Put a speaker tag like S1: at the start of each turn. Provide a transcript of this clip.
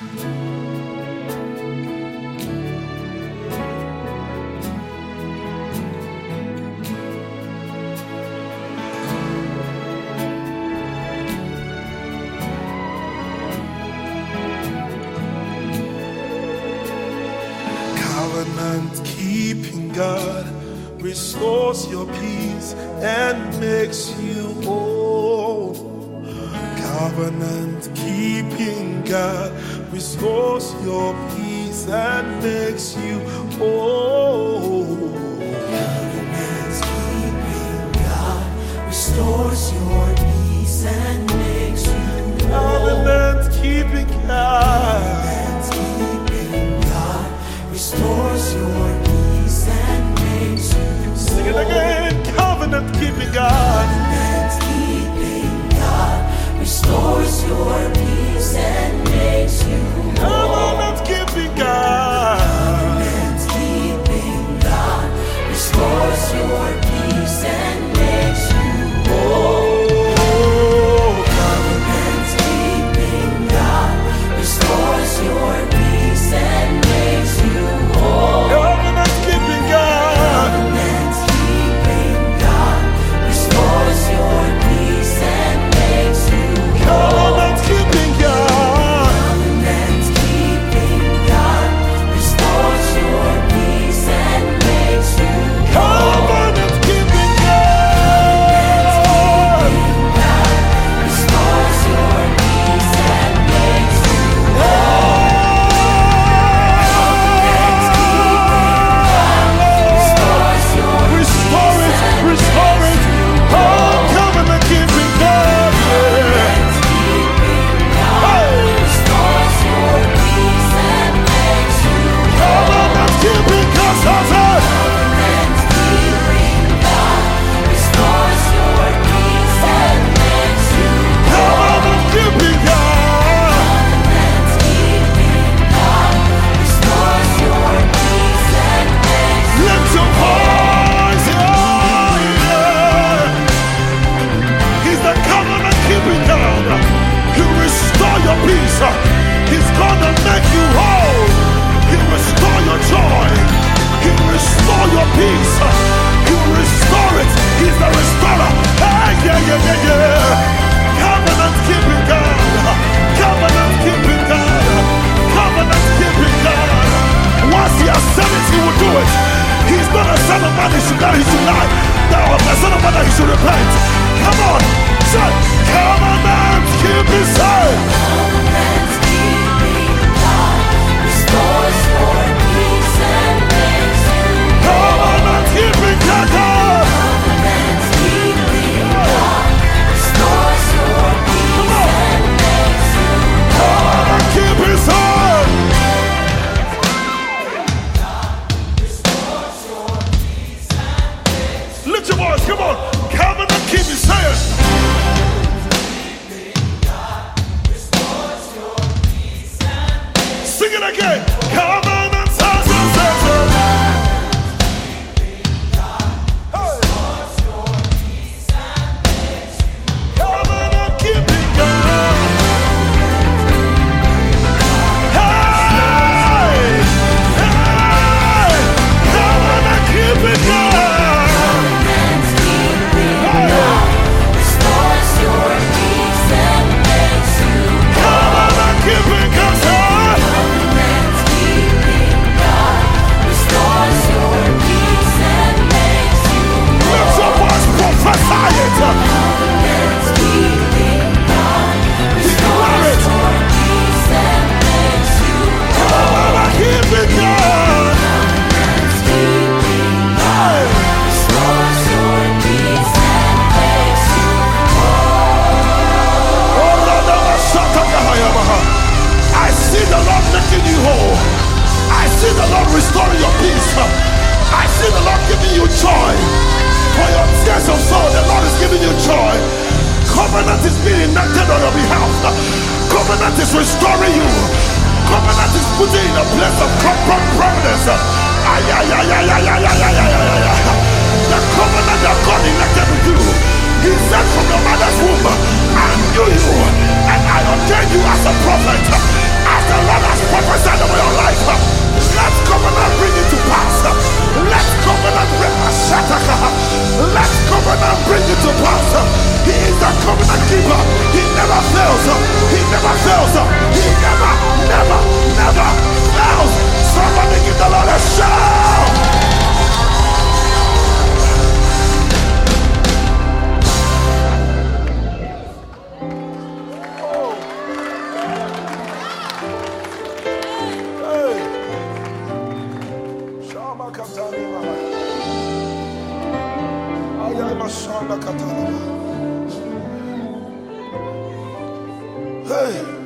S1: Covenant keeping God restores your peace and makes you whole. Covenant keeping God restores your peace and makes you whole.
S2: Covenant keeping God restores your peace and makes you whole.
S1: Covenant keeping God
S2: restores your peace and makes you whole.
S1: Sing it again. Covenant keeping God.
S2: Covenant keeping God restores your peace and makes you whole.
S1: Covenant keeping God.
S2: Covenant keeping God restores your peace and makes you whole. Covenant keeping God restores your peace and makes you whole.
S1: Covenant keeping God.
S2: Covenant keeping God restores your peace and makes you whole.
S1: Covenant keeping God.
S2: Covenant keeping God restores your peace and makes you whole.
S1: Covenant keeping God.
S2: Restores your peace and makes you whole.
S1: Restore it, restore it. Oh, covenant keeping God.
S2: Restores your peace and makes you
S1: Covenant keeping God.
S2: Covenant keeping God restores your peace and makes you
S1: Covenant keeping God.
S2: Covenant keeping God restores your peace and makes you
S1: Lift your voice. Oh, yeah. He's the covenant keeping God. He'll restore your peace. He's gonna make you whole. He'll restore your joy. He'll restore your peace. He'll restore it. He's the restorer. Hey, yeah. Covenant keeping God. Covenant keeping God. Covenant keeping God. Once he has said it, he will do it. He's not a son of man, he should not, he should lie. Now, the son of man, he should repent. Come on, say, covenant keeping God.
S2: Covenant keeping God restores your peace and makes you
S1: Covenant keeping God.
S2: Covenant keeping God restores your peace and makes you
S1: Covenant keeping God. Lift your voice, come on. Covenant keeping God. Sing it again. Covenant keeping Covenant keeping God. Hey, covenant keeping God.
S2: restores your peace and makes you
S1: Covenant keeping God.
S2: Covenant keeping God restores your peace and makes you
S1: Lift your voice, prophesy it.
S2: Covenant keeping God restores your peace and makes you
S1: Covenant keeping God.
S2: Covenant keeping God restores your peace and makes you
S1: I see the Lord making you whole. I see the Lord restoring your peace. I see the Lord giving you joy. For your tears of sorrow, the Lord is giving you joy. Covenant is being enacted on your behalf. Covenant is restoring you. Covenant is putting you in a place of comfort providence. The covenant that God elected with you. He said from your mother's womb, I knew you, and I ordained you as a prophet. As the Lord Hey.